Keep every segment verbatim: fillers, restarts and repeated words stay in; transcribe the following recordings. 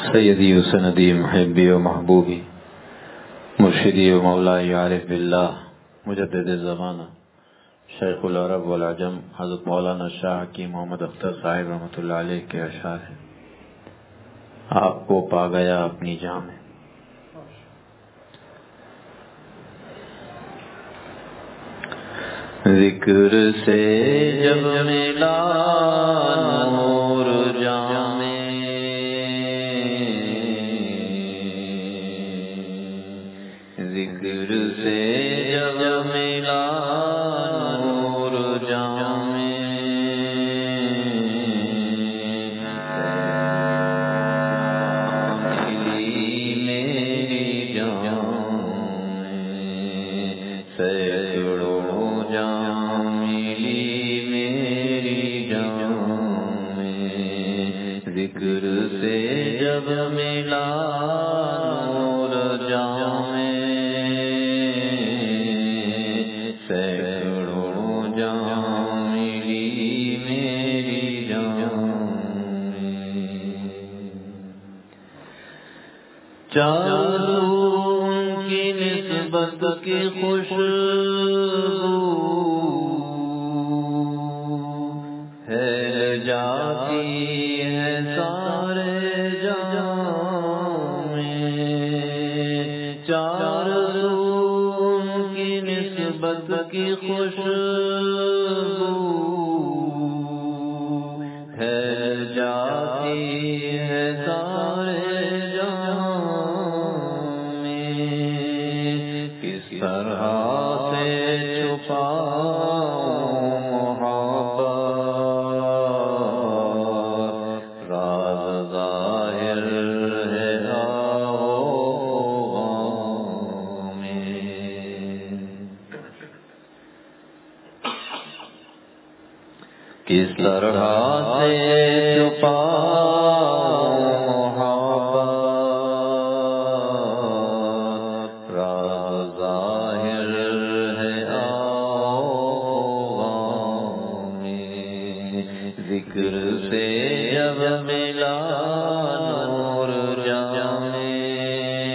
سیدی و سندی محبی و محبوبی مرشدی و مولائی عارف باللہ مجدد زمانہ شیخ العرب والعجم حضرت مولانا شاہ کی محمد اختر صاحب رحمۃ اللہ علیہ کے اشعار ہیں۔ آپ کو پا گیا اپنی جام میں، ذکر سے جب ملا نور جام میں، ذکر سے جب ملا نور جام میں، ملی میری جام میں، سینکڑوں جام ملی میری جام میں، ذکر سے جب ملا نور جام میں، سینکڑوں جام ملی میری جام میں، چاروں کی نسبت کی خوشبو ہے جاتی ہے سارے جہاں میں، چاروں کی نسبت کی خوشبو ہے جاتی ہے سارے جہاں میں، کس طرح سے چھپاؤں محبت، راز ظاہر ہے آہو میں، کس طرح سے چھپاؤں محبت، راز ظاہر ہے آہو میں، ذکر سے جب ملا نور جام میں،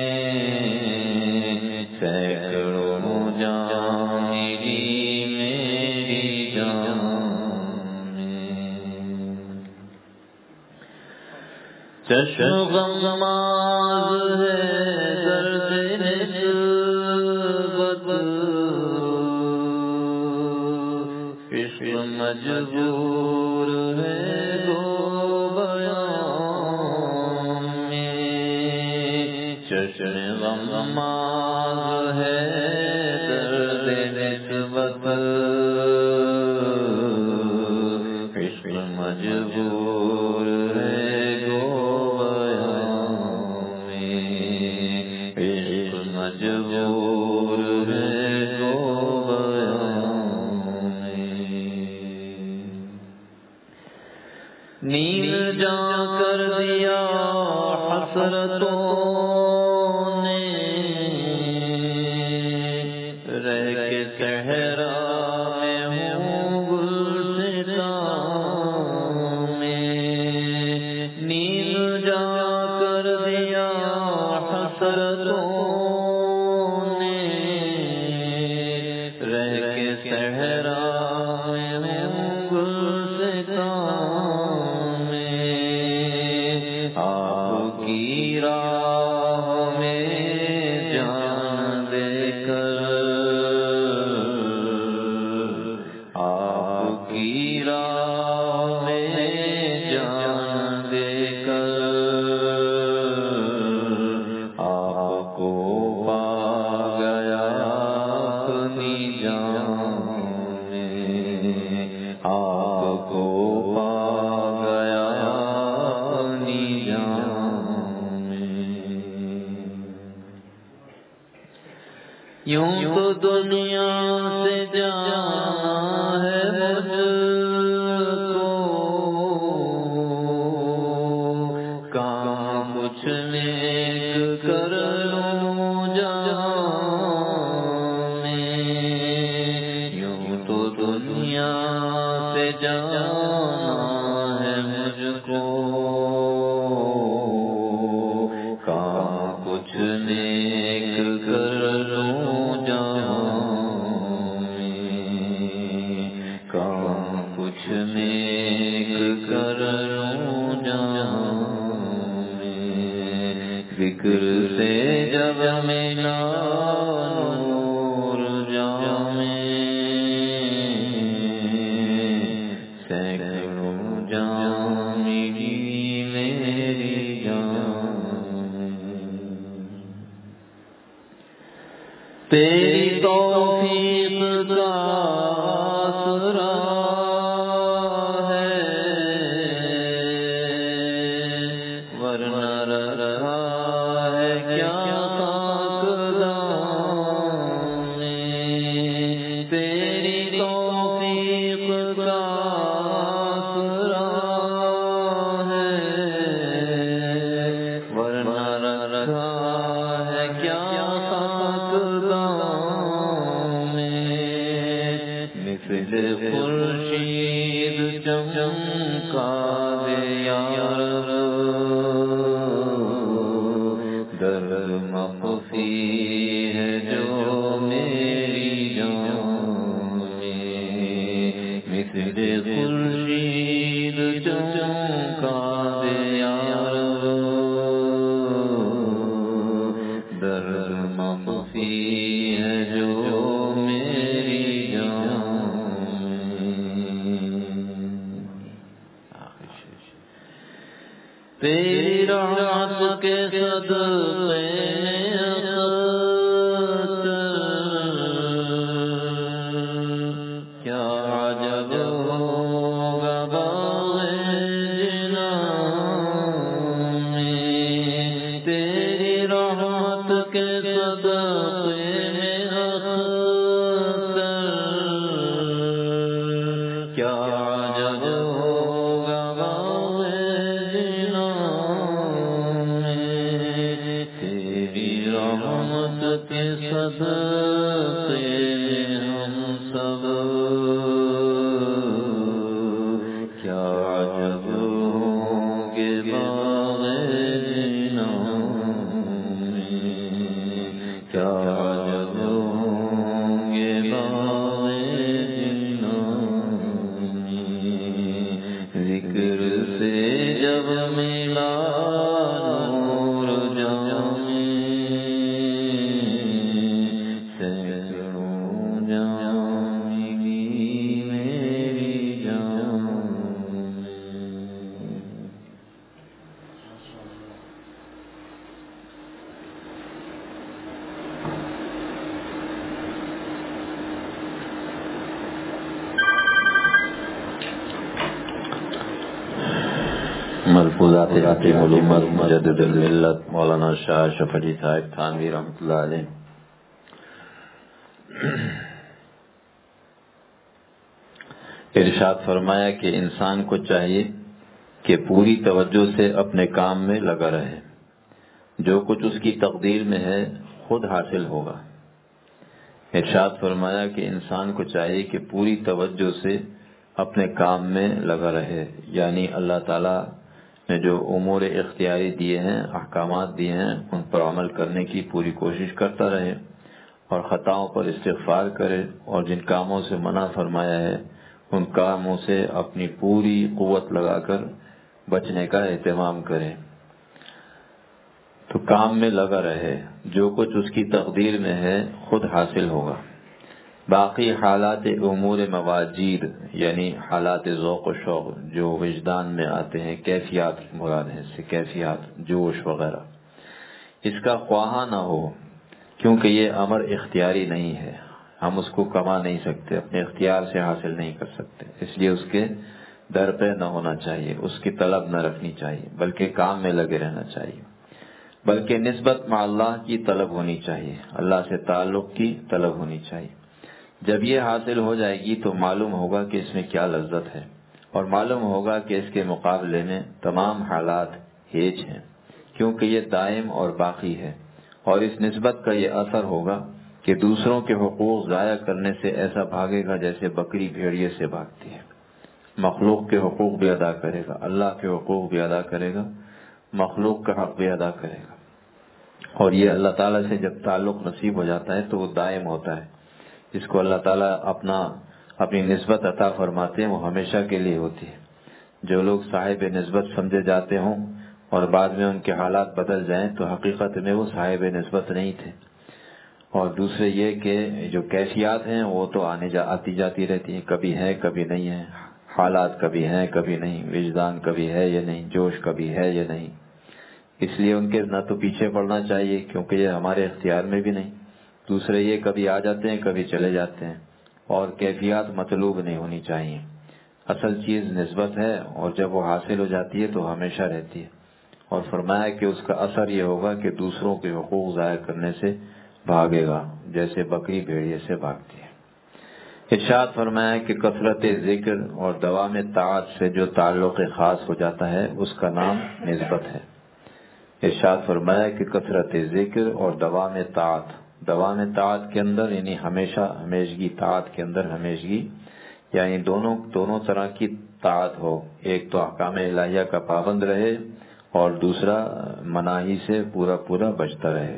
سینکڑوں جام ملی میری جام میں، چشم غماز ہے درد نسبت، عشق مجبور ہے گو بیان میں، چشم غماز ہے درد نسبت، عشق مجبور ہے گو بیان میں، عشق مجبور ہے گو بیان میں، نیل جا کر دیا حسرتوں نے، رہ کے صحرا میں ہوں گلستان میں، نیل جا کر دیا حسرتوں نے، رہ کے صحرا میں ہوں گلستان میں، آپ کی راہ میں جان دے کر، آپ کی راہ میں جان دے کر، آپ کو پا گیا اپنی جان میں، آپ کو پا گیا اپنی جان میں، یوں تو دنیا سے جانا ہے مجھ کو، کام کچھ نیک کر لوں جہاں میں، یوں تو دنیا سے جانا ہے مجھ کو، ذکر سے جب ملا نور جاں میں، سینکڑوں جاں ملی میری جان، تیری توفیق کا آسرا ہے، ورنہ رہا ہے کیا خاکدان میں، تیری توفیق کا آسرا ہے، ورنہ رہا ہے کیا مثل خورشید چمکا دے یا رب، در مخفی ہے جو میری جان میں، مثل خورشید چمکا دے یا رب، در مخفی ہے جو تیری رحمت کے صدقے کیا عجب ہوگا باغ جنان میں، تیری رحمت کے صدقے کیا عجب ہوگا باغ کے صدقے ہم سب کیا عجب ہوں گے باغ جنان میں، کیا عجب ہوں گے باغ جنان میں، ذکر سے جب ملا نور جاں ملفوظات حکیم الامت مجدد الملت مولانا شاہ اشرف علی صاحب تھانوی رحمۃ اللہ علیہ۔ ارشاد فرمایا کہ انسان کو چاہیے کہ پوری توجہ سے اپنے کام میں لگا رہے، جو کچھ اس کی تقدیر میں ہے خود حاصل ہوگا۔ ارشاد فرمایا کہ انسان کو چاہیے کہ پوری توجہ سے اپنے کام میں لگا رہے، یعنی اللہ تعالیٰ نے جو امور اختیاری دیے ہیں، احکامات دیے ہیں، ان پر عمل کرنے کی پوری کوشش کرتا رہے، اور خطاؤں پر استغفار کرے، اور جن کاموں سے منع فرمایا ہے ان کاموں سے اپنی پوری قوت لگا کر بچنے کا اہتمام کرے۔ تو کام میں لگا رہے، جو کچھ اس کی تقدیر میں ہے خود حاصل ہوگا۔ باقی حالات امور مواجید یعنی حالات ذوق و شوق جو وجدان میں آتے ہیں، کیفیات مراد ہے سے کیفیات، جوش وغیرہ، اس کا خواہاں نہ ہو، کیونکہ یہ امر اختیاری نہیں ہے، ہم اس کو کما نہیں سکتے، اپنے اختیار سے حاصل نہیں کر سکتے، اس لیے اس کے در پہ نہ ہونا چاہیے، اس کی طلب نہ رکھنی چاہیے، بلکہ کام میں لگے رہنا چاہیے، بلکہ نسبت مع اللہ کی طلب ہونی چاہیے، اللہ سے تعلق کی طلب ہونی چاہیے۔ جب یہ حاصل ہو جائے گی تو معلوم ہوگا کہ اس میں کیا لذت ہے، اور معلوم ہوگا کہ اس کے مقابلے میں تمام حالات ہیج ہیں، کیونکہ یہ دائم اور باقی ہے، اور اس نسبت کا یہ اثر ہوگا کہ دوسروں کے حقوق ضائع کرنے سے ایسا بھاگے گا جیسے بکری بھیڑیے سے بھاگتی ہے۔ مخلوق کے حقوق بھی ادا کرے گا، اللہ کے حقوق بھی ادا کرے گا، مخلوق کا حق بھی ادا کرے گا، اور یہ اللہ تعالیٰ سے جب تعلق نصیب ہو جاتا ہے تو وہ دائم ہوتا ہے۔ جس کو اللہ تعالیٰ اپنا اپنی نسبت عطا فرماتے ہیں وہ ہمیشہ کے لیے ہوتی ہے۔ جو لوگ صاحب نسبت سمجھے جاتے ہوں اور بعد میں ان کے حالات بدل جائیں تو حقیقت میں وہ صاحب نسبت نہیں تھے. اور دوسرے یہ کہ جو کیفیات ہیں وہ تو آنے جا آتی جاتی رہتی ہیں، کبھی ہے کبھی نہیں ہے، حالات کبھی ہیں کبھی نہیں، وجدان کبھی ہے یا نہیں، جوش کبھی ہے یا نہیں. اس لیے ان کے نہ تو پیچھے پڑنا چاہیے کیونکہ یہ ہمارے اختیار میں بھی نہیں. دوسرے یہ کبھی آ جاتے ہیں کبھی چلے جاتے ہیں، اور کیفیات مطلوب نہیں ہونی چاہیے. اصل چیز نسبت ہے، اور جب وہ حاصل ہو جاتی ہے تو ہمیشہ رہتی ہے. اور فرمایا کہ اس کا اثر یہ ہوگا کہ دوسروں کے حقوق ضائع کرنے سے بھاگے گا، جیسے بکری بھیڑیے سے بھاگتی ہے. ارشاد فرمایا کہ کثرت ذکر اور دوام طاعت سے جو تعلق خاص ہو جاتا ہے اس کا نام نسبت ہے. ارشاد فرمایا کہ کثرت ذکر اور دوام طاعت، دوام طاعت کے اندر یعنی ہمیشہ ہمیشگی، طاعت کے اندر ہمیشگی، یعنی دونوں دونوں طرح کی طاعت ہو. ایک تو احکام الہیہ کا پابند رہے اور دوسرا مناہی سے پورا پورا بچتا رہے.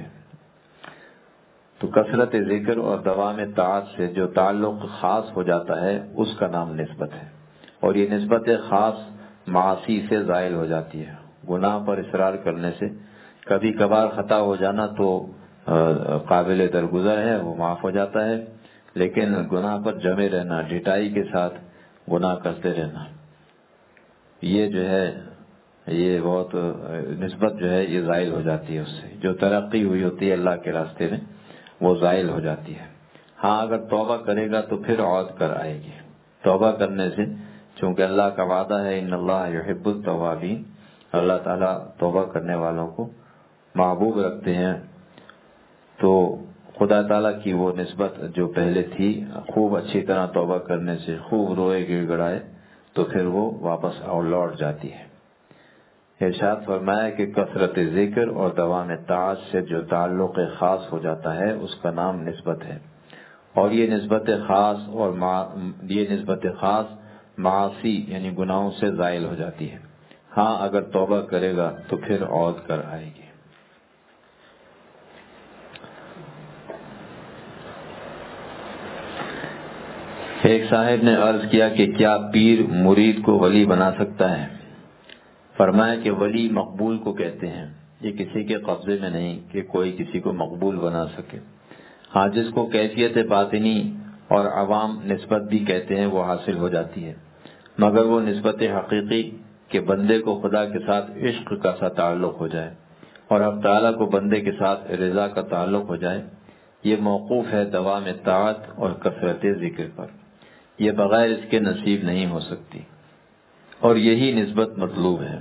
تو کثرت ذکر اور دوام طاعت سے جو تعلق خاص ہو جاتا ہے اس کا نام نسبت ہے. اور یہ نسبت خاص معاصی سے زائل ہو جاتی ہے. گناہ پر اصرار کرنے سے کبھی کبھار خطا ہو جانا تو قابل درگزر ہے، وہ معاف ہو جاتا ہے، لیکن گناہ پر جمے رہنا، ڈھٹائی کے ساتھ گناہ کرتے رہنا، یہ جو ہے یہ بہت نسبت جو ہے یہ زائل ہو جاتی ہے. اس سے جو ترقی ہوئی ہوتی ہے اللہ کے راستے میں وہ زائل ہو جاتی ہے. ہاں اگر توبہ کرے گا تو پھر عود کر آئے گی. توبہ کرنے سے، چونکہ اللہ کا وعدہ ہے ان اللہ یحب التوابین، اللہ تعالیٰ توبہ کرنے والوں کو محبوب رکھتے ہیں. تو خدا تعالیٰ کی وہ نسبت جو پہلے تھی، خوب اچھی طرح توبہ کرنے سے خوب روئے گڑ گڑائے تو پھر وہ واپس اور لوٹ جاتی ہے. ارشاد فرمایا کہ کثرت ذکر اور دوام طاعت سے جو تعلق خاص ہو جاتا ہے اس کا نام نسبت ہے. اور یہ نسبت خاص اور مع... یہ نسبت خاص معاصی یعنی گناہوں سے زائل ہو جاتی ہے. ہاں اگر توبہ کرے گا تو پھر عود کر آئے گی. ایک صاحب نے عرض کیا کہ کیا پیر مرید کو ولی بنا سکتا ہے؟ فرمایا کہ ولی مقبول کو کہتے ہیں، یہ کسی کے قبضے میں نہیں کہ کوئی کسی کو مقبول بنا سکے. ہاں جس کو کیفیت باطنی اور عوام نسبت بھی کہتے ہیں وہ حاصل ہو جاتی ہے، مگر وہ نسبت حقیقی کہ بندے کو خدا کے ساتھ عشق کا سا تعلق ہو جائے اور اب تعالیٰ کو بندے کے ساتھ رضا کا تعلق ہو جائے، یہ موقوف ہے دوام طاعت اور کثرت ذکر پر. یہ بغیر اس کے نصیب نہیں ہو سکتی. اور یہی نسبت مطلوب ہے،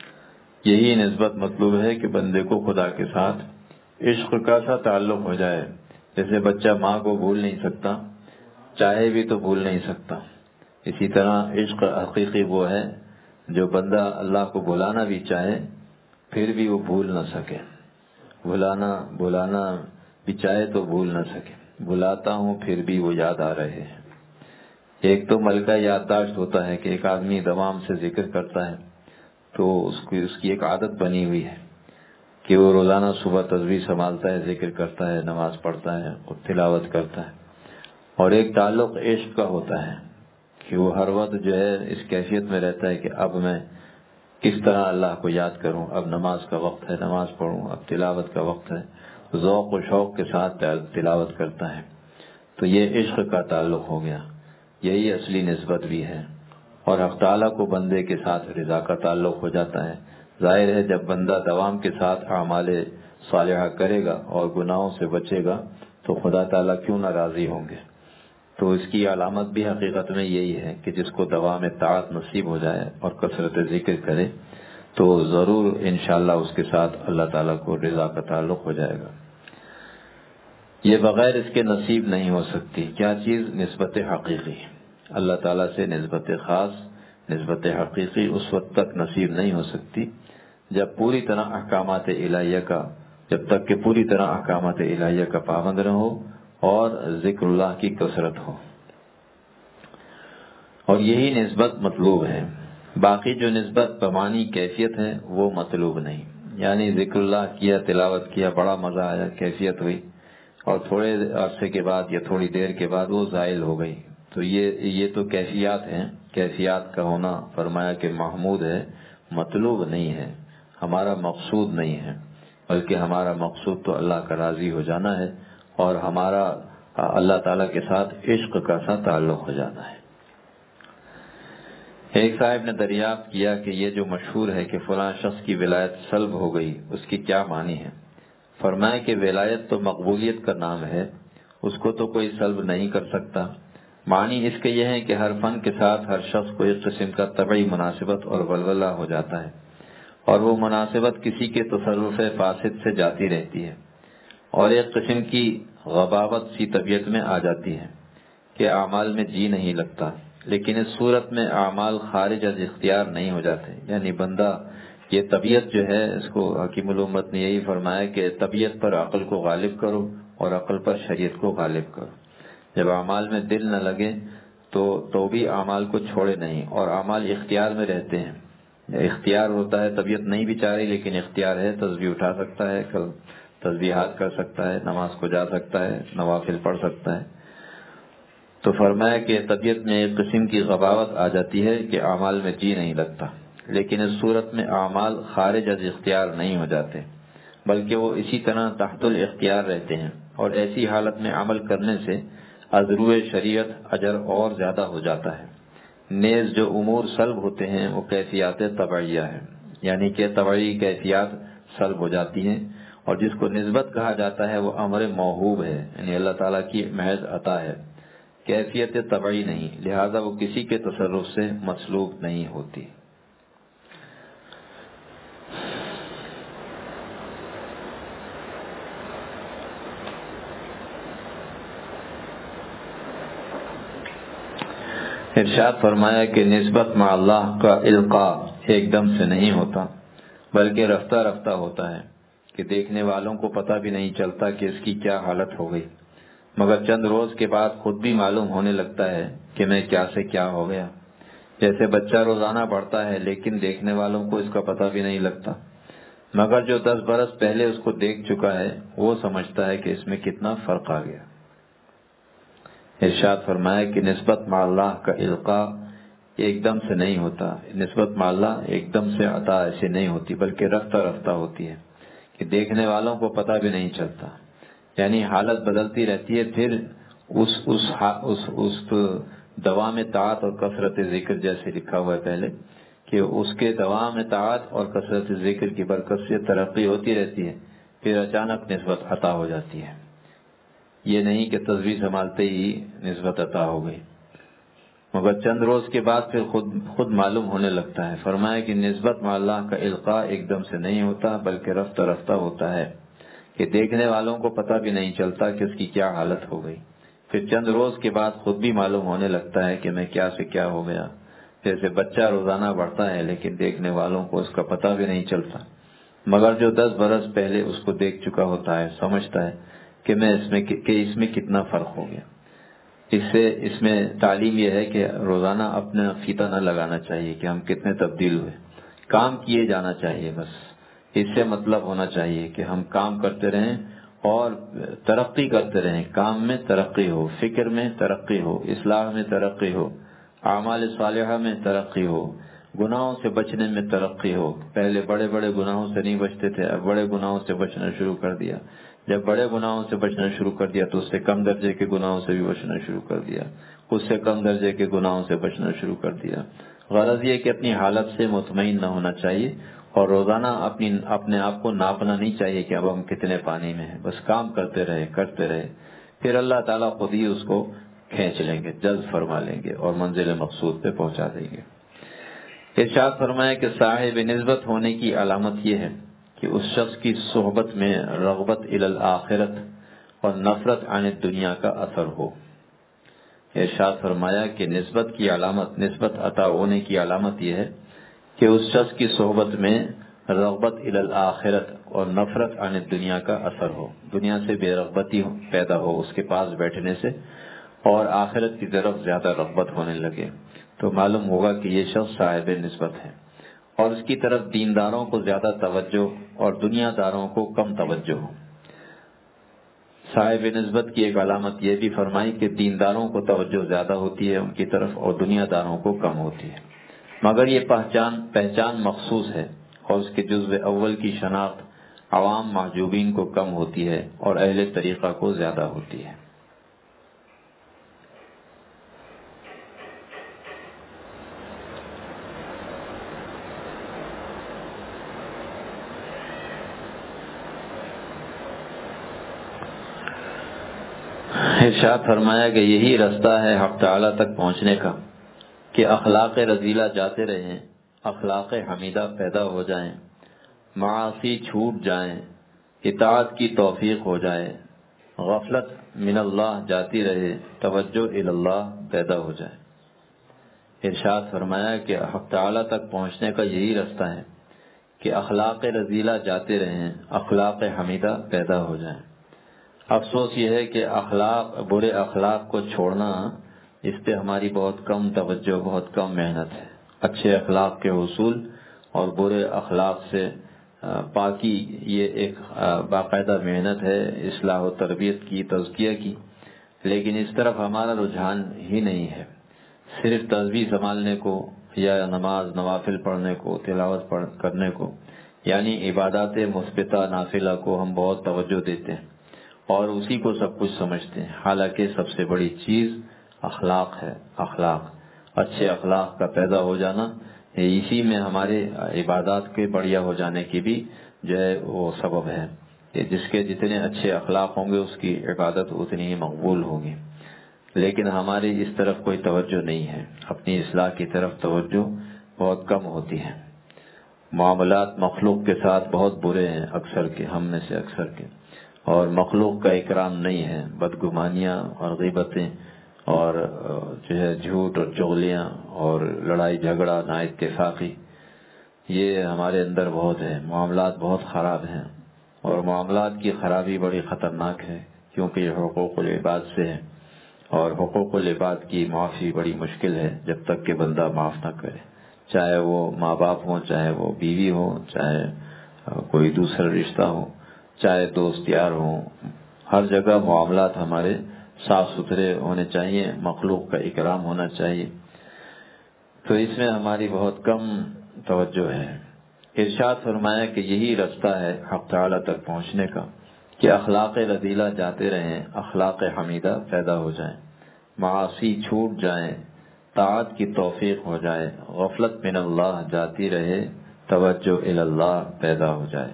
یہی نسبت مطلوب ہے کہ بندے کو خدا کے ساتھ عشق کا سا تعلق ہو جائے. جیسے بچہ ماں کو بھول نہیں سکتا، چاہے بھی تو بھول نہیں سکتا، اسی طرح عشق حقیقی وہ ہے جو بندہ اللہ کو بھلانا بھی چاہے پھر بھی وہ بھول نہ سکے. بھلانا بھلانا بھی چاہے تو بھول نہ سکے. بھلاتا ہوں پھر بھی وہ یاد آ رہے ہیں. ایک تو ملکہ یادداشت ہوتا ہے کہ ایک آدمی دوام سے ذکر کرتا ہے تو اس کی اس کی ایک عادت بنی ہوئی ہے کہ وہ روزانہ صبح تسبیح سنبھالتا ہے، ذکر کرتا ہے، نماز پڑھتا ہے اور تلاوت کرتا ہے. اور ایک تعلق عشق کا ہوتا ہے کہ وہ ہر وقت جو ہے اس کیفیت میں رہتا ہے کہ اب میں کس طرح اللہ کو یاد کروں، اب نماز کا وقت ہے نماز پڑھوں، اب تلاوت کا وقت ہے، ذوق و شوق کے ساتھ تلاوت کرتا ہے. تو یہ عشق کا تعلق ہو گیا، یہی اصلی نسبت بھی ہے. اور حق تعالیٰ کو بندے کے ساتھ رضا کا تعلق ہو جاتا ہے. ظاہر ہے جب بندہ دوام کے ساتھ اعمال صالحہ کرے گا اور گناہوں سے بچے گا تو خدا تعالیٰ کیوں ناراضی ہوں گے. تو اس کی علامت بھی حقیقت میں یہی ہے کہ جس کو دوام طاعت نصیب ہو جائے اور کثرت ذکر کرے تو ضرور انشاءاللہ اس کے ساتھ اللہ تعالیٰ کو رضا کا تعلق ہو جائے گا. یہ بغیر اس کے نصیب نہیں ہو سکتی. کیا چیز؟ نسبت حقیقی. اللہ تعالیٰ سے نسبت خاص، نسبت حقیقی اس وقت تک نصیب نہیں ہو سکتی جب پوری طرح احکامات الہیہ کا جب تک کہ پوری طرح احکامات الہیہ کا پابند رہو اور ذکر اللہ کی کثرت ہو. اور یہی نسبت مطلوب ہے. باقی جو نسبت بمانی کیفیت ہے وہ مطلوب نہیں. یعنی ذکر اللہ کیا، تلاوت کیا، بڑا مزہ آیا، کیفیت ہوئی، اور تھوڑے عرصے کے بعد یا تھوڑی دیر کے بعد وہ زائل ہو گئی. تو یہ یہ تو کیفیات ہیں. کیفیات کا ہونا فرمایا کہ محمود ہے، مطلوب نہیں ہے. ہمارا مقصود نہیں ہے، بلکہ ہمارا مقصود تو اللہ کا راضی ہو جانا ہے اور ہمارا اللہ تعالیٰ کے ساتھ عشق کا سا تعلق ہو جانا ہے۔ ایک صاحب نے دریافت کیا کہ یہ جو مشہور ہے کہ فلاں شخص کی ولایت سلب ہو گئی، اس کی کیا معنی ہے؟ فرمایا کہ ولایت تو مقبولیت کا نام ہے، اس کو تو کوئی سلب نہیں کر سکتا۔ معنی اس کے یہ ہے کہ ہر فن کے ساتھ ہر شخص کو ایک قسم کا طبعی مناسبت اور ولولہ ہو جاتا ہے، اور وہ مناسبت کسی کے تصرف فاسد سے جاتی رہتی ہے، اور ایک قسم کی غباوت سی طبیعت میں آ جاتی ہے کہ اعمال میں جی نہیں لگتا۔ لیکن اس صورت میں اعمال خارج از اختیار نہیں ہو جاتے، یعنی بندہ یہ طبیعت جو ہے، اس کو حکیم الامت نے یہی فرمایا کہ طبیعت پر عقل کو غالب کرو اور عقل پر شریعت کو غالب کرو۔ جب اعمال میں دل نہ لگے تو تو بھی اعمال کو چھوڑے نہیں، اور اعمال اختیار میں رہتے ہیں۔ اختیار ہوتا ہے، طبیعت نہیں بھی چاہ رہی لیکن اختیار ہے، تسبیح اٹھا سکتا ہے، تسبیحات کر سکتا ہے، نماز کو جا سکتا ہے، نوافل پڑھ سکتا ہے۔ تو فرمایا کہ طبیعت میں ایک قسم کی غباوت آ جاتی ہے کہ اعمال میں جی نہیں لگتا، لیکن اس صورت میں اعمال خارج از اختیار نہیں ہو جاتے، بلکہ وہ اسی طرح تحت الاختیار رہتے ہیں، اور ایسی حالت میں عمل کرنے سے از روئے شریعت اجر اور زیادہ ہو جاتا ہے۔ نیز جو امور سلب ہوتے ہیں وہ کیفیات طبعیہ ہیں، یعنی کہ طبعی کیفیات سلب ہو جاتی ہیں، اور جس کو نسبت کہا جاتا ہے وہ امر موہوب ہے، یعنی اللہ تعالیٰ کی محض عطا ہے، کیفیت طبعی نہیں، لہذا وہ کسی کے تصرف سے مسلوب نہیں ہوتی۔ ارشاد فرمایا کہ نسبت مع اللہ کا القاء ایک دم سے نہیں ہوتا، بلکہ رفتہ رفتہ ہوتا ہے کہ دیکھنے والوں کو پتہ بھی نہیں چلتا کہ اس کی کیا حالت ہو گئی، مگر چند روز کے بعد خود بھی معلوم ہونے لگتا ہے کہ میں کیا سے کیا ہو گیا۔ جیسے بچہ روزانہ بڑھتا ہے لیکن دیکھنے والوں کو اس کا پتہ بھی نہیں لگتا، مگر جو دس برس پہلے اس کو دیکھ چکا ہے وہ سمجھتا ہے کہ اس میں کتنا فرق آ گیا۔ ارشاد فرمایا کہ نسبت مع اللہ کا القاء ایک دم سے نہیں ہوتا، نسبت مع اللہ ایک دم سے عطا ایسے نہیں ہوتی، بلکہ رفتہ رفتہ ہوتی ہے کہ دیکھنے والوں کو پتہ بھی نہیں چلتا، یعنی حالت بدلتی رہتی ہے۔ پھر اس اس اس اس دوام طاعت اور کثرت ذکر، جیسے لکھا ہوا ہے پہلے کہ اس کے دوام طاعت اور کثرت ذکر کی برکت سے ترقی ہوتی رہتی ہے، پھر اچانک نسبت عطا ہو جاتی ہے۔ یہ نہیں کہ تسبیح سنبھالتے ہی نسبت عطا ہو گئی، مگر چند روز کے بعد پھر خود خود معلوم ہونے لگتا ہے۔ فرمایا کہ نسبت مع اللہ کا القاء ایک دم سے نہیں ہوتا، بلکہ رفتہ رفتہ ہوتا ہے کہ دیکھنے والوں کو پتہ بھی نہیں چلتا کہ اس کی کیا حالت ہو گئی، پھر چند روز کے بعد خود بھی معلوم ہونے لگتا ہے کہ میں کیا سے کیا ہو گیا۔ جیسے بچہ روزانہ بڑھتا ہے لیکن دیکھنے والوں کو اس کا پتہ بھی نہیں چلتا، مگر جو دس برس پہلے اس کو دیکھ چکا ہوتا ہے سمجھتا ہے کہ میں اس میں کہ اس میں کتنا فرق ہو گیا۔ اس سے اس میں تعلیم یہ ہے کہ روزانہ اپنا فیتہ نہ لگانا چاہیے کہ ہم کتنے تبدیل ہوئے، کام کیے جانا چاہیے، بس اس سے مطلب ہونا چاہیے کہ ہم کام کرتے رہیں اور ترقی کرتے رہیں، کام میں ترقی ہو، فکر میں ترقی ہو، اصلاح میں ترقی ہو، اعمال صالحہ میں ترقی ہو، گناہوں سے بچنے میں ترقی ہو۔ پہلے بڑے بڑے گناہوں سے نہیں بچتے تھے، اب بڑے گناہوں سے بچنا شروع کر دیا۔ جب بڑے گناہوں سے بچنا شروع کر دیا تو اس سے کم درجے کے گناہوں سے بھی بچنا شروع کر دیا، اس سے کم درجے کے گناہوں سے بچنا شروع کر دیا۔ غرض یہ کہ اپنی حالت سے مطمئن نہ ہونا چاہیے، اور روزانہ اپنی اپنے آپ کو ناپنا نہیں چاہیے کہ اب ہم کتنے پانی میں ہیں، بس کام کرتے رہے کرتے رہے، پھر اللہ تعالیٰ خود ہی اس کو کھینچ لیں گے، جذب فرما لیں گے اور منزل مقصود پہ پہنچا دیں گے۔ ارشاد فرمایا کہ صاحب نسبت ہونے کی علامت یہ ہے کہ اس شخص کی صحبت میں رغبت الی الآخرت اور نفرت عن الدنیا کا اثر ہو۔ ارشاد فرمایا کہ نسبت کی علامت، نسبت عطا ہونے کی علامت یہ ہے کہ اس شخص کی صحبت میں رغبت الی الآخرت اور نفرت عن الدنیا کا اثر ہو، دنیا سے بے رغبتی پیدا ہو اس کے پاس بیٹھنے سے، اور آخرت کی طرف زیادہ رغبت ہونے لگے، تو معلوم ہوگا کہ یہ شخص صاحب نسبت ہے، اور اس کی طرف دینداروں کو زیادہ توجہ اور دنیا داروں کو کم توجہ ہو۔ صاحب نسبت کی ایک علامت یہ بھی فرمائی کہ دینداروں کو توجہ زیادہ ہوتی ہے ان کی طرف، اور دنیا داروں کو کم ہوتی ہے، مگر یہ پہچان پہچان مخصوص ہے اور اس کے جزو اول کی شناخت عوام محجوبین کو کم ہوتی ہے اور اہل طریقہ کو زیادہ ہوتی ہے۔ ارشاد فرمایا کہ یہی رستہ ہے حق تعالی تک پہنچنے کا کہ اخلاق رذیلہ جاتے رہیں، اخلاق حمیدہ پیدا ہو جائیں، معاصی چھوٹ جائیں، اطاعت کی توفیق ہو جائے، غفلت من اللہ جاتی رہے، توجہ الی اللہ پیدا ہو جائے۔ ارشاد فرمایا کہ حق تعالی تک پہنچنے کا یہی رستہ ہے کہ اخلاق رذیلہ جاتے رہیں، اخلاق حمیدہ پیدا ہو جائیں۔ افسوس یہ ہے کہ اخلاق برے اخلاق کو چھوڑنا اس پہ ہماری بہت کم توجہ، بہت کم محنت ہے۔ اچھے اخلاق کے حصول اور برے اخلاق سے پاکی یہ ایک باقاعدہ محنت ہے، اصلاح و تربیت کی، تزکیہ کی، لیکن اس طرف ہمارا رجحان ہی نہیں ہے۔ صرف تسبیح سنبھالنے کو یا نماز نوافل پڑھنے کو، تلاوت کرنے کو، یعنی عبادات مثبتہ نافلہ کو ہم بہت توجہ دیتے ہیں اور اسی کو سب کچھ سمجھتے ہیں، حالانکہ سب سے بڑی چیز اخلاق ہے۔ اخلاق، اچھے اخلاق کا پیدا ہو جانا، اسی میں ہمارے عبادات کے بڑھیا ہو جانے کی بھی جو ہے وہ سبب ہے کہ جس کے جتنے اچھے اخلاق ہوں گے اس کی عبادت اتنی ہی مقبول ہوگی، لیکن ہماری اس طرف کوئی توجہ نہیں ہے، اپنی اصلاح کی طرف توجہ بہت کم ہوتی ہے۔ معاملات مخلوق کے ساتھ بہت برے ہیں اکثر کے، ہم میں سے اکثر کے، اور مخلوق کا اکرام نہیں ہے، بدگمانیاں اور غیبتیں اور جو ہے جھوٹ اور چغلیاں اور لڑائی جھگڑا نا اتفاقی، یہ ہمارے اندر بہت ہے۔ معاملات بہت خراب ہیں اور معاملات کی خرابی بڑی خطرناک ہے، کیونکہ یہ حقوق العباد سے ہے اور حقوق العباد کی معافی بڑی مشکل ہے جب تک کہ بندہ معاف نہ کرے، چاہے وہ ماں باپ ہوں، چاہے وہ بیوی ہو، چاہے کوئی دوسرا رشتہ ہو، چاہے دوست یار ہوں، ہر جگہ معاملات ہمارے صاف ستھرے ہونے چاہیے، مخلوق کا اکرام ہونا چاہیے، تو اس میں ہماری بہت کم توجہ ہے۔ ارشاد فرمایا کہ یہی رستہ ہے حق تعالی تک پہنچنے کا کہ اخلاق رذیلہ جاتے رہیں، اخلاق حمیدہ پیدا ہو جائیں، معاصی چھوٹ جائیں، طاعت کی توفیق ہو جائے، غفلت من اللہ جاتی رہے، توجہ الی اللہ پیدا ہو جائے۔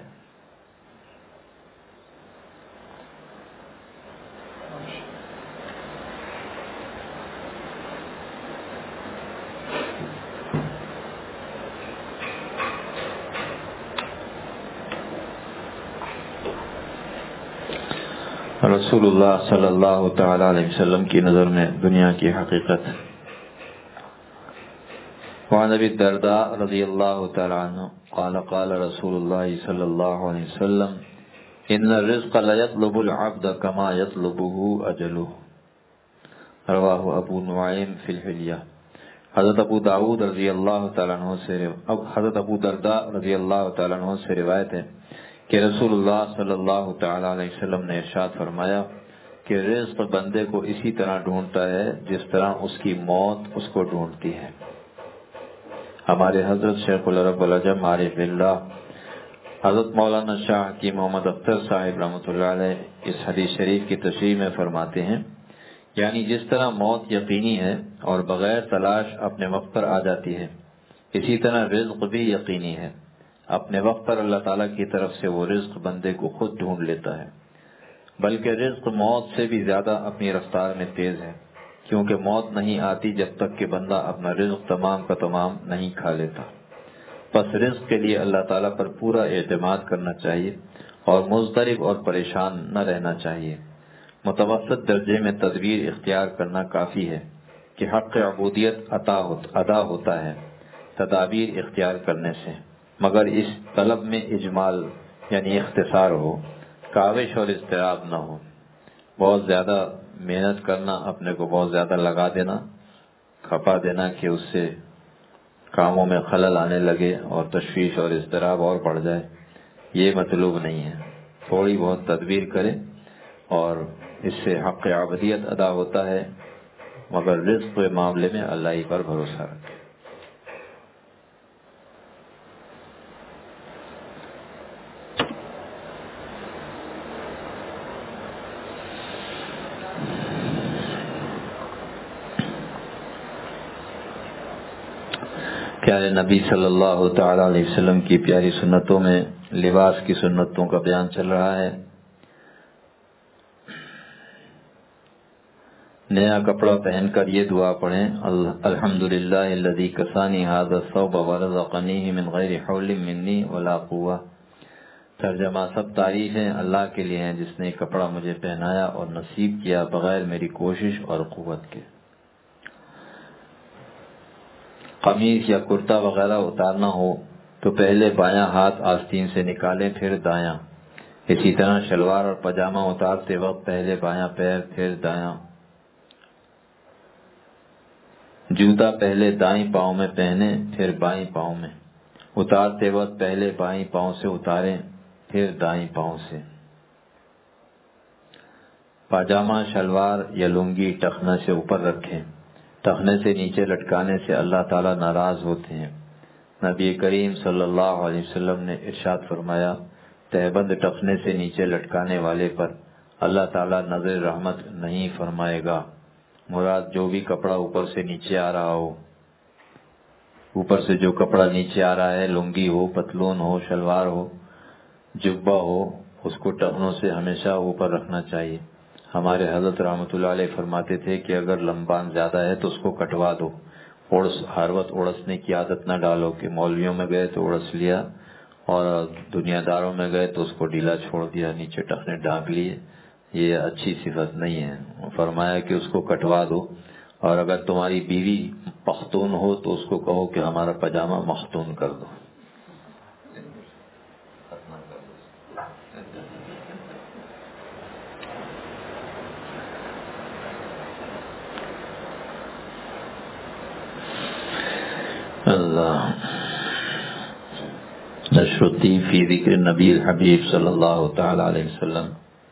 رسول اللہ صلی اللہ تعالی علیہ وسلم کی نظر میں دنیا کی حقیقت۔ وعن ابی الدرداء رضی اللہ تعالی عنہ قال قال رسول اللہ صلی اللہ علیہ وسلم ان الرزق لا يطلب العبد كما يطلبه اجله، رواہ ابو نعیم فی الحلیہ۔ حضرت ابو داؤد رضی اللہ تعالی عنہ سے حضرت ابو درداء رضی اللہ تعالی عنہ سے روایت ہے کہ رسول اللہ صلی اللہ تعالی علیہ وسلم نے ارشاد فرمایا کہ رزق بندے کو اسی طرح ڈھونڈتا ہے جس طرح اس کی موت اس کو ڈھونڈتی ہے۔ ہمارے حضرت شیخ العرب العجم عارف اللہ حضرت مولانا شاہ کی محمد اختر صاحب رحمۃ اللہ علیہ اس حدیث شریف کی تشریح میں فرماتے ہیں، یعنی جس طرح موت یقینی ہے اور بغیر تلاش اپنے وقت پر آ جاتی ہے، اسی طرح رزق بھی یقینی ہے، اپنے وقت پر اللہ تعالیٰ کی طرف سے وہ رزق بندے کو خود ڈھونڈ لیتا ہے، بلکہ رزق موت سے بھی زیادہ اپنی رفتار میں تیز ہے، کیونکہ موت نہیں آتی جب تک کہ بندہ اپنا رزق تمام کا تمام نہیں کھا لیتا۔ پس رزق کے لیے اللہ تعالیٰ پر پورا اعتماد کرنا چاہیے اور مضطرب اور پریشان نہ رہنا چاہیے۔ متوسط درجے میں تدبیر اختیار کرنا کافی ہے کہ حق عبودیت ادا ہوتا ہے تدابیر اختیار کرنے سے، مگر اس طلب میں اجمال یعنی اختصار ہو، کاوش اور اضطراب نہ ہو۔ بہت زیادہ محنت کرنا، اپنے کو بہت زیادہ لگا دینا، کھپا دینا کہ اس سے کاموں میں خلل آنے لگے اور تشویش اور اضطراب اور بڑھ جائے، یہ مطلوب نہیں ہے۔ تھوڑی بہت تدبیر کرے اور اس سے حق عبودیت ادا ہوتا ہے، مگر رزق کے معاملے میں اللہ ہی پر بھروسہ رکھے۔ پیارے نبی صلی اللہ تعالی علیہ وسلم کی پیاری سنتوں میں لباس کی سنتوں کا بیان چل رہا ہے۔ نیا کپڑا پہن کر یہ دعا پڑھیں، الحمدللہ الذی کسانی ھذا الثوب ورزقنیہ من غیر حول منی ولا قوہ۔ ترجمہ: سب تعریفیں اللہ کے لیے ہیں جس نے یہ کپڑا مجھے پہنایا اور نصیب کیا بغیر میری کوشش اور قوت کے۔ قمیص یا کرتا وغیرہ اتارنا ہو تو پہلے بایاں ہاتھ آستین سے نکالیں پھر دایاں۔ اسی طرح شلوار اور پاجامہ اتارتے وقت پہلے بایاں پیر پھر دایاں۔ جوتا پہلے دائیں پاؤں میں پہنیں پھر بائیں پاؤں میں۔ اتارتے وقت پہلے بائیں پاؤں سے اتاریں پھر دائیں پاؤں سے۔ پاجامہ، شلوار یا لنگی ٹخنے سے اوپر رکھیں۔ ٹخنے سے نیچے لٹکانے سے اللہ تعالیٰ ناراض ہوتے ہیں۔ نبی کریم صلی اللہ علیہ وسلم نے ارشاد فرمایا، تہبند ٹخنے سے نیچے لٹکانے والے پر اللہ تعالیٰ نظر رحمت نہیں فرمائے گا۔ مراد جو بھی کپڑا اوپر سے نیچے آ رہا ہو، اوپر سے جو کپڑا نیچے آ رہا ہے، لنگی ہو، پتلون ہو، شلوار ہو، جبہ ہو، اس کو ٹخنوں سے ہمیشہ اوپر رکھنا چاہیے۔ ہمارے حضرت رحمۃ اللہ علیہ فرماتے تھے کہ اگر لمبان زیادہ ہے تو اس کو کٹوا دو، اڑس ہر وقت اڑسنے کی عادت نہ ڈالو کہ مولویوں میں گئے تو اڑس لیا اور دنیا داروں میں گئے تو اس کو ڈھیلا چھوڑ دیا، نیچے ٹخنے ڈھانک لیے۔ یہ اچھی صفت نہیں ہے۔ فرمایا کہ اس کو کٹوا دو، اور اگر تمہاری بیوی پختون ہو تو اس کو کہو کہ ہمارا پاجامہ مختون کر دو۔ اللہ نشرتی فی ذکر نبی الحبیب صلی اللہ تعالی علیہ وسلم۔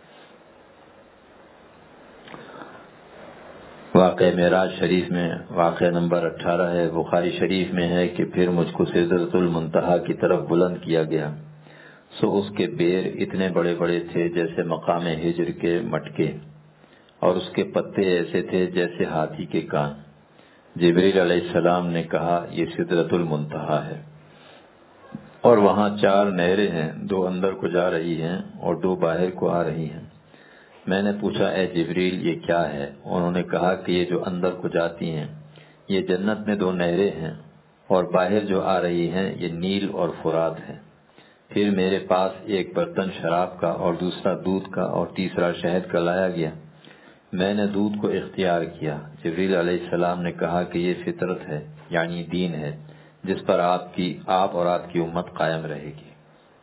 واقع معراج شریف میں واقعہ نمبر اٹھارہ ہے۔ بخاری شریف میں ہے کہ پھر مجھ کو سدرۃ المنتہا کی طرف بلند کیا گیا، سو اس کے بیر اتنے بڑے بڑے تھے جیسے مقام ہجر کے مٹکے، اور اس کے پتے ایسے تھے جیسے ہاتھی کے کان۔ جبریل علیہ السلام نے کہا، یہ سدرۃ المنتہا ہے، اور وہاں چار نہریں ہیں، دو اندر کو جا رہی ہیں اور دو باہر کو آ رہی ہیں۔ میں نے پوچھا، اے جبریل یہ کیا ہے؟ انہوں نے کہا کہ یہ جو اندر کو جاتی ہیں یہ جنت میں دو نہریں ہیں، اور باہر جو آ رہی ہیں یہ نیل اور فرات ہیں۔ پھر میرے پاس ایک برتن شراب کا اور دوسرا دودھ کا اور تیسرا شہد کا لایا گیا۔ میں نے دودھ کو اختیار کیا۔ جبریل علیہ السلام نے کہا کہ یہ فطرت ہے، یعنی دین ہے، جس پر آپ کی آپ اور آپ کی امت قائم رہے گی۔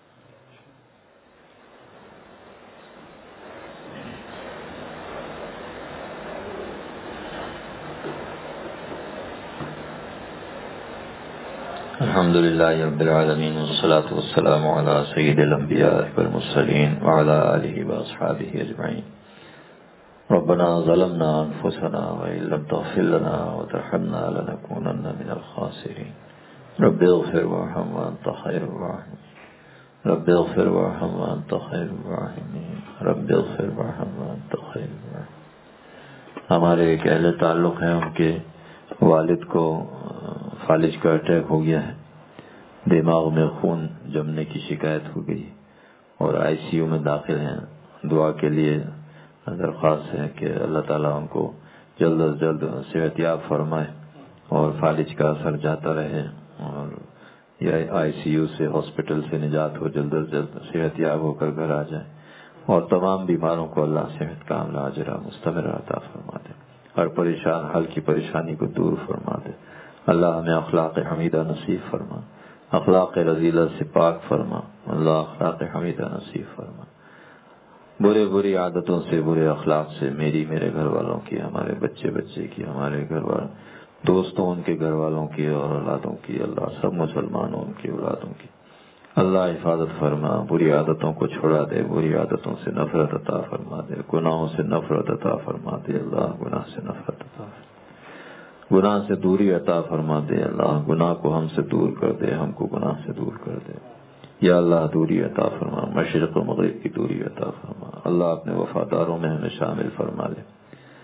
الحمدللہ رب العالمین، والصلاة والسلام علی سید الانبیاء والمرسلین وعلی آلہ واصحابہ اجمعین۔ ربنا ظلمنا انفسنا وإن لم تغفر لنا وترحمنا لنكونن من الخاسرین۔ رب اغفر وارحم وانت خیر الراحمین۔ رب اغفر وارحم وانت خیر الراحمین۔ رب اغفر وارحم وانت خیر الراحمین۔ ہمارے ایک اہل تعلق ہیں، ان کے والد کو فالج کا اٹیک ہو گیا ہے، دماغ میں خون جمنے کی شکایت ہو گئی اور آئی سی یو میں داخل ہیں۔ دعا کے لیے درخواست ہے کہ اللہ تعالیٰ ان کو جلد از جلد صحت یاب فرمائے اور فالج کا اثر جاتا رہے، اور یہ آئی سی یو سے ہاسپٹل سے نجات ہو، جلد از جلد صحت یاب ہو کر گھر آ جائے، اور تمام بیماروں کو اللہ صحت کاملہ عاجلہ مستمرہ عطا فرما دے، ہر پریشان حال کی پریشانی کو دور فرما دے۔ اللہ ہمیں اخلاق حمیدہ نصیب فرما، اخلاق رذیلہ سے پاک فرما، اللہ اخلاق حمیدہ نصیب فرما۔ برے بری عادتوں سے، برے اخلاق سے میری، میرے گھر والوں کی، ہمارے بچے بچے کی، ہمارے گھر والوں، دوستوں ان کے گھر والوں کی اور اولادوں کی، اللہ سب مسلمانوں ان کی اولادوں کی اللہ حفاظت فرما۔ بری عادتوں کو چھڑا دے، بری عادتوں سے نفرت عطا فرما دے، گناہوں سے نفرت عطا فرما دے، اللہ گناہ سے نفرت عطا فرما، گناہ سے دوری عطا فرما دے، اللہ گناہ کو ہم سے دور کر دے، ہم کو گناہ سے دور کر دے، یا اللہ دوری عطا فرما، مشرق و مغرب کی دوری عطا فرما، اللہ اپنے وفاداروں میں ہمیں شامل فرما لے۔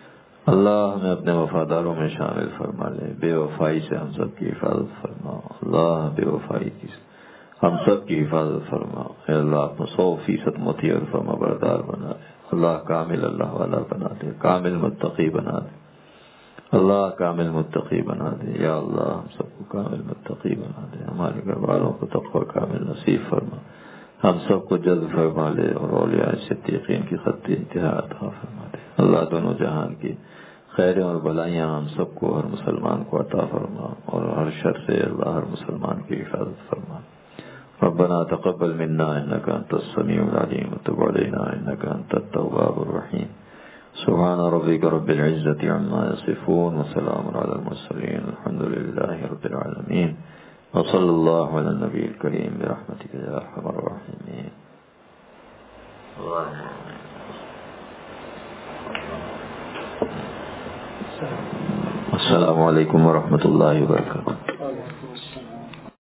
اللہ ہمیں اپنے وفاداروں میں شامل فرما لے، بے وفائی سے ہم سب کی حفاظت فرما، اللہ بے وفائی کی ہم سب کی حفاظت فرما، اے اللہ آپ کو سو فیصد مطیع اور فرما بردار بنا دے، اللہ کامل اللہ والا بنا دے، کامل متقی بنا دے، اللہ کامل متقی بنا دے، یا اللہ ہم سب کو کامل متقی بنا دے، ہمارے گھر والوں کو تقوی کامل نصیب فرما، ہم سب کو جلد فرما لے اور اولیاء صدیقین کی خط انتہا عطا فرما دے، اللہ دونوں جہان کی خیریں اور بلائیاں ہم سب کو، ہر مسلمان کو عطا فرما، اور ہر شر سے اللہ ہر مسلمان کی حفاظت فرما۔ ربنا تقبل منا انك انت السميع العليم وتب علينا انك انت التواب الرحيم سبحان ربك رب العزة عما يصفون وسلام على المرسلين الحمد لله رب العالمين وصلى الله على النبي الكريم برحمتك يا ارحم الراحمين۔ السلام علیکم ورحمۃ اللہ وبرکاتہ۔